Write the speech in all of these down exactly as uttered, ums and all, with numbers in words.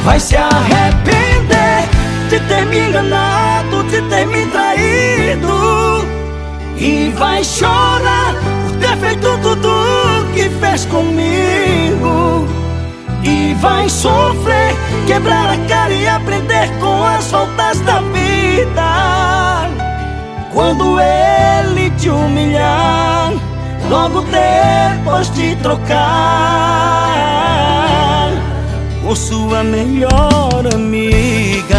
vai se arrepender de ter me enganado, de ter me traído, e vai chorar por ter feito tudo que fez comigo. E vai sofrer, quebrar a cara e aprender com as faltas da vida. Quando ele te humilhar, logo depois de trocar por sua melhor amiga.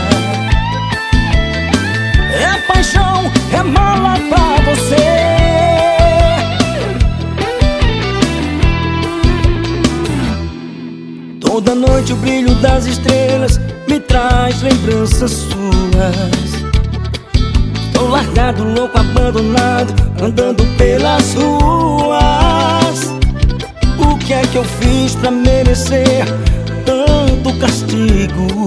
É paixão, é mala pra você. Toda noite o brilho das estrelas me traz lembranças suas. Tô largado, louco, abandonado, andando pelas ruas. O que é que eu fiz pra merecer tanto castigo?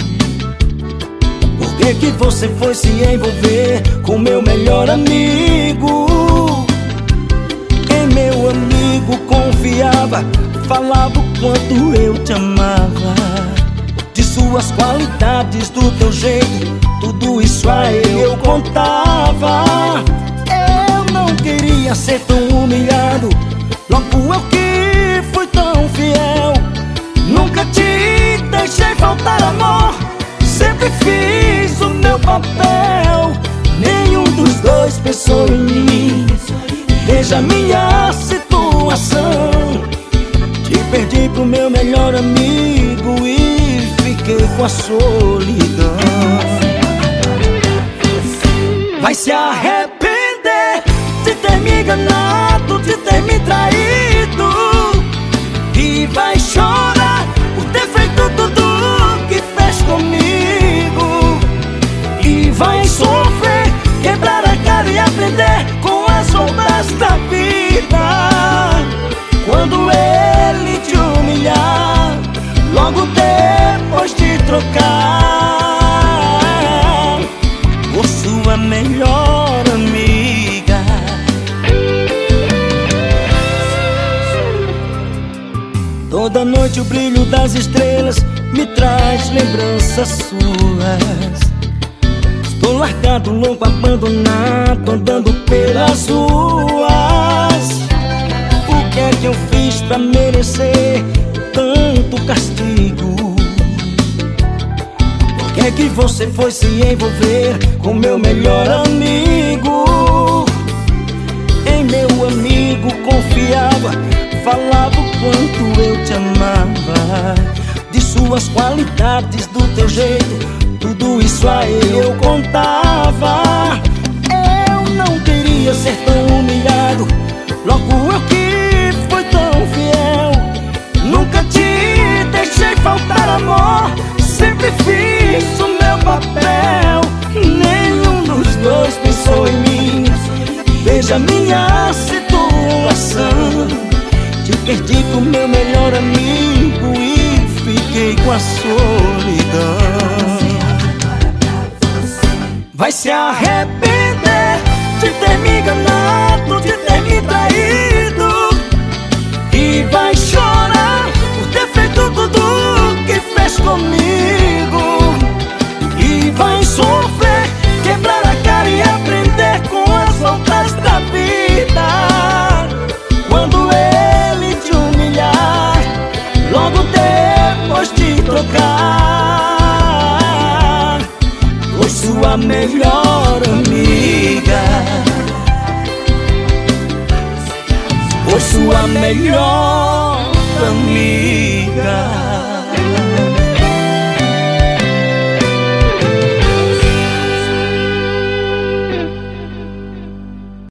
Por que que você foi se envolver com meu melhor amigo? Em meu amigo confiava, falava o quanto eu te amava, de suas qualidades, do teu jeito, tudo isso a ele eu contava. Eu não queria ser tão humilhado, logo eu que fui tão fiel. Nunca te deixei faltar amor, sempre fiz o meu papel. Nenhum dos dois pensou em mim, veja minha situação. Te perdi pro meu melhor amigo e fiquei com a solidão. Vai se arrepender de ter me enganado, de ter me traído, e vai chorar por ter feito tudo que fez comigo. E vai sofrer, quebrar a cara e aprender com as faltas da vida. Quando ele te humilhar, logo depois de trocar por sua melhor amiga. Toda noite o brilho das estrelas me traz lembranças suas. Estou largado, louco, abandonado, andando pelas ruas. O que é que eu fiz pra merecer tanto castigo? Por que é que você foi se envolver com meu melhor amigo? Em meu amigo confiava, falava o quanto eu te amava, de suas qualidades, do teu jeito, tudo isso a ele eu contava. Eu não queria ser tão humilhado, logo eu que fui tão fiel. Nunca te deixei faltar amor, sempre fiz o meu papel. Nenhum dos dois pensou em mim, veja minha situação. Te perdi pro meu melhor amigo e fiquei com a solidão. Vai se arrepender de ter me enganado, de ter me traído, e vai chorar por ter feito tudo que fez comigo. E vai sofrer, quebrar a cara e aprender com as faltas da vida. Quando ele te humilhar, logo depois de trocar por sua melhor amiga, por sua melhor amiga.